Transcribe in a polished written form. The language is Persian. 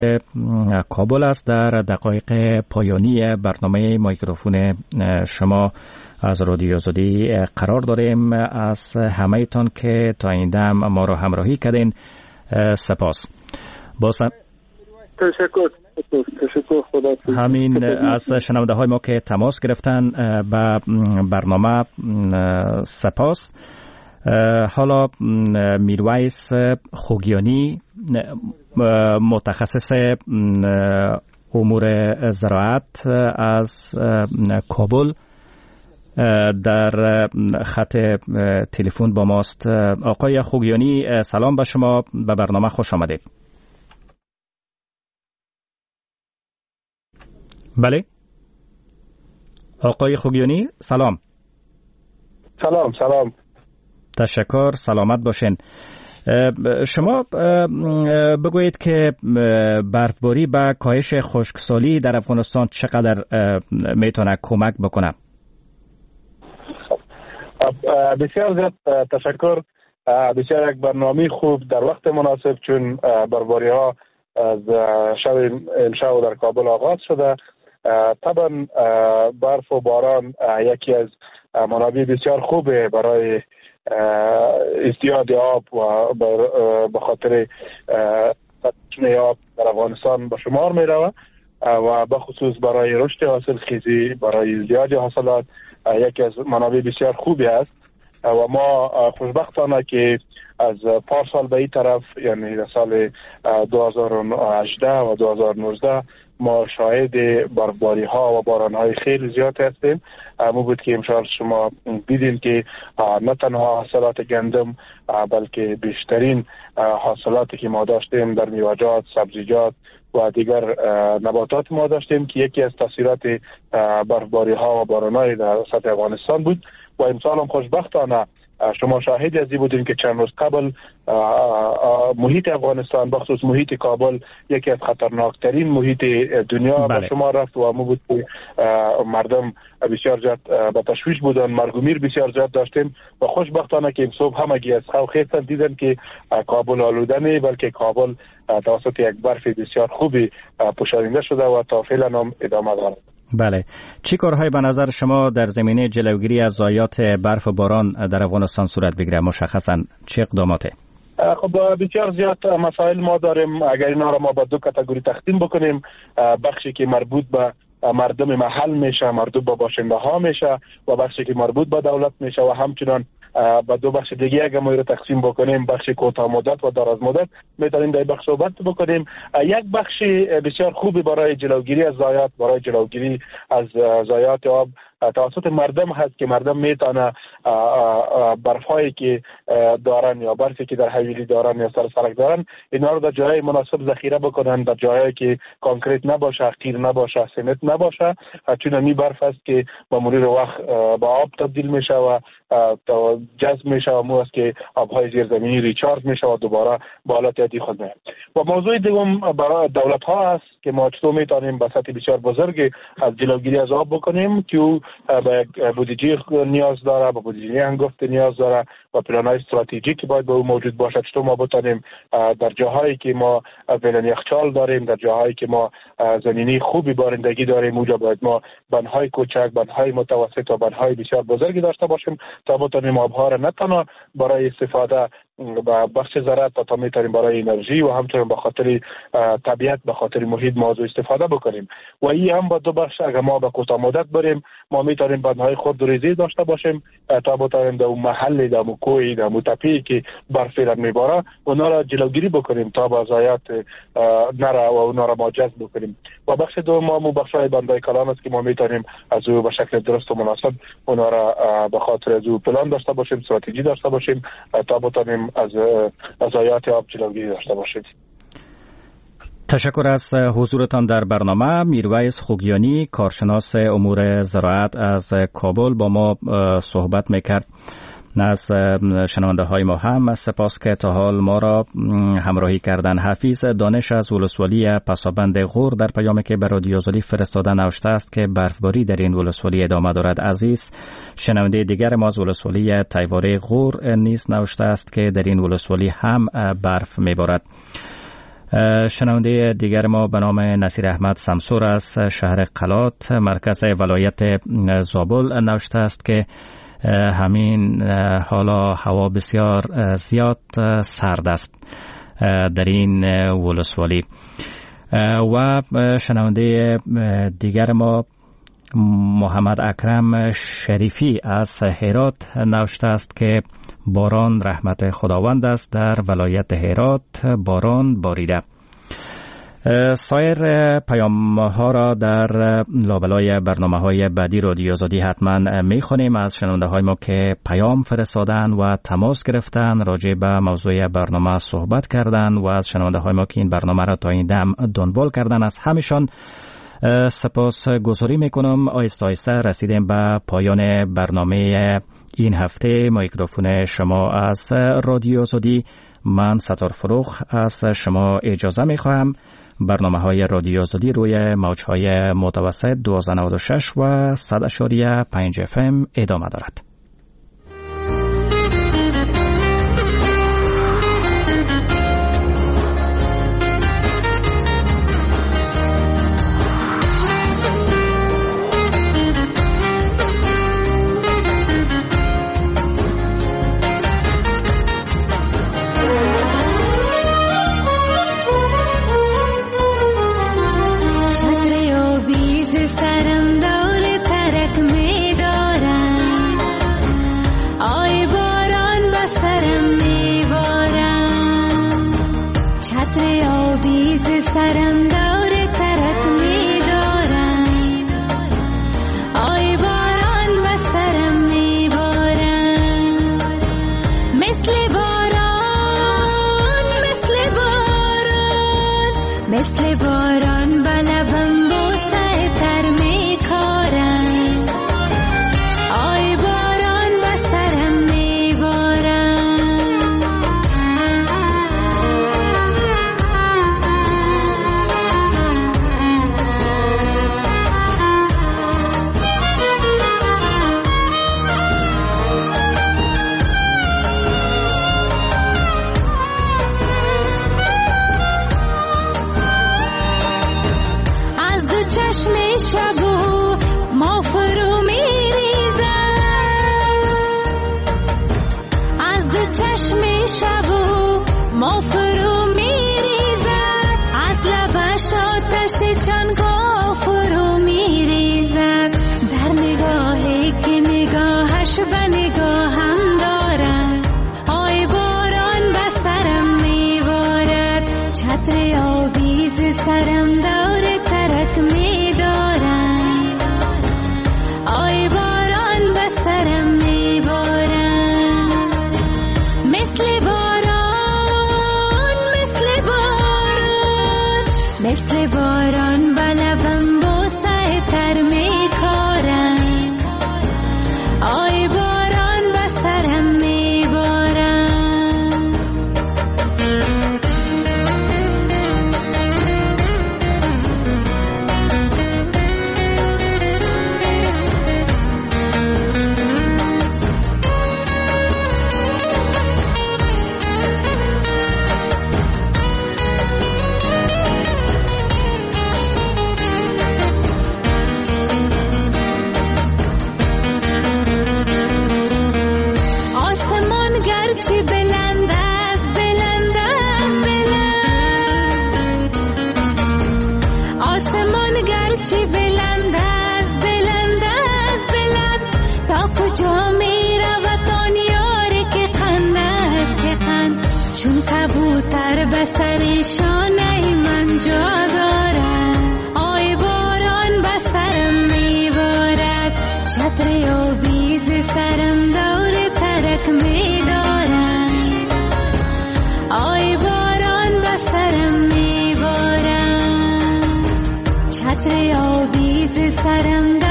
کابل است. در دقایق پایانی برنامه میکروفون شما از رادیو آزادی قرار داریم. از همه تان که تا این دم ما را همراهی کردین سپاس. تشکر. همین از شنونده های ما که تماس گرفتن به برنامه سپاس. حالا میرویس خوگیانی متخصص امور زراعت از کابل در خط تلفن با ماست. آقای خوگیانی سلام به شما، به برنامه خوش آمدید. بله آقای خوگیانی سلام. سلام. تشکر، سلامت باشین. شما بگویید که برفباری به کاهش خشکسالی در افغانستان چقدر میتونه کمک بکنه؟ بسیار زیاد تشکر. بسیار یک برنامه خوب در وقت مناسب، چون برفباری ها از شب امشب در کابل آغاز شده. طبعا برف و باران یکی از منابع بسیار خوبه برای ازدیاد آب و به خاطر تدفین آب در افغانستان به شمار می روه و به خصوص برای رشد حاصل خیزی، برای ازدیاد حاصلات یکی از منابع بسیار خوبی است. و ما خوشبختانه که از پارسال به این طرف، یعنی در سال 2018 و 2019 ما شاهد برفباری ها و باران های خیلی زیاد هستیم. مو بود که امشال شما دیدین که نه تنها حاصلات گندم بلکه بیشترین حاصلاتی که ما داشتیم در میوه‌جات، سبزیجات و دیگر نباتات ما داشتیم که یکی از تاثیرات برفباری ها و باران های در سطح افغانستان بود. و امسال هم خوشبختانه شما شاهدی از این بودیم که چند روز قبل محیط افغانستان بخصوص محیط کابل یکی از خطرناکترین محیط دنیا به شما رفت و مو بود که مردم بسیار زیاد به تشویش بودن، مرگ و میر بسیار زیاد داشتیم. و خوشبختانه که صبح همگی از خوف خیستن، دیدن که کابل آلوده نه بلکه کابل توسط یک برف بسیار خوبی پوشانیده شده و تا فعلا هم ادامه دارد. بله، چی کارهایی به نظر شما در زمینه جلوگیری از ضایعات برف و باران در افغانستان صورت بگیره؟ مشخصا چه اقداماته؟ خب بسیار زیاد مسائل ما داریم. اگر اینا را ما به دو کاتگوری تقسیم بکنیم، بخشی که مربوط به مردم محل میشه، مربوط به باشنده ها میشه، و بخشی که مربوط به دولت میشه، و همچنان با دو بخش دیگه اگه ما رو تقسیم بکنیم، بخش کوتاه مدت و دراز مدت، میتونیم در بخش صحبت بکنیم. یک بخش بسیار خوبی برای جلوگیری از ضایعات، برای جلوگیری از ضایعات آب توسط مردم هست که مردم میتونه برفایی که دارن یا برفی که در حویلی دارن یا سرک دارن، اینا رو در جای مناسب ذخیره بکنن، در جایی که کانکریت نباشه، قیر نباشه، سمنت نباشه، چون این برف است که با مرور وقت به آب تبدیل میشه و جذب میشه و مو است که آبهای زیرزمینی ریچارج میشه و دوباره به حالت عادی خود میاد. و موضوع دیگم برای دولت ها است که ما چطور میتونیم به سطح بسیار بزرگ از جلوگیری از آب بکنیم که او به بودجه نیاز داره، به بودجه هنگفت نیاز داره و پلان‌های استراتژیکی باید به او موجود باشه. چطور ما بتونیم در جاهایی که ما فعلا یخچال داریم، در جاهایی که ما زمینی خوبی بارندگی داریم، اونجا باید ما بندهای کوچک، بندهای متوسط و بندهای بسیار بزرگی داشته باشیم تا بتونیم آبها را نه تنها برای استفاده و بخش زراعت تا میتونیم برای انرژی و همچنین به خاطر طبیعت، به خاطر محیط موضوع استفاده بکنیم. و این هم با دو بخش اگر ما به کوتاه مدت بریم، ما میتونیم بندهای خودریزی داشته باشیم تا بتونیم در محل، در کوی، در تپه‌ای که برف میباره اونا را جلوگیری بکنیم تا با ضایعات نره و اونا را ما جذب بکنیم. و بخش دوم ما بخشای بندهای کلان است که ما میتونیم از او به شکل درست و مناسب اونا را به خاطر از او پلان داشته باشیم، استراتژی داشته باشیم تا بتونیم از ضایعات آب جلوگیری داشته باشیم. تشکر از حضورتان در برنامه. میرویس خوگیانی، کارشناس امور زراعت از کابل با ما صحبت میکرد. از شنونده های ما هم سپاس که تا حال ما را همراهی کردن. حفیظ دانش از ولسوالی پسابند غور در پیامی که به رادیو آزادی فرستاده نوشته است که برفباری در این ولسوالی ادامه دارد. عزیز شنونده دیگر ما از ولسوالی تیواره غور نیز نوشته است که در این ولسوالی هم برف میبارد. شنونده دیگر ما به نام نصیر احمد سمسور از شهر قلات مرکز ولایت زابل نوشته است که همین حالا هوا بسیار زیاد سرد است در این ولسوالی. و شنونده دیگر ما محمد اکرم شریفی از هرات نوشته است که باران رحمت خداوند است، در ولایت هرات باران باریده. سایر پیام ها را در لابلای برنامه های بعدی رادیو آزادی حتما می خوانیم از شنونده های ما که پیام فرستادن و تماس گرفتن، راجع به موضوع برنامه صحبت کردن و از شنونده های ما که این برنامه را تا این دم دنبال کردن، از همیشان سپاس گذاری میکنم. آیسته آیسته رسیدیم به پایان برنامه این هفته. میکروفون شما از رادیو آزادی، من ستار فروخ از شما اجازه میخواهم. برنامه های رادیو آزادی روی موجهای متوسط 1296 و 100.5 FM ادامه دارد. छत्र आवीज़ सरंगा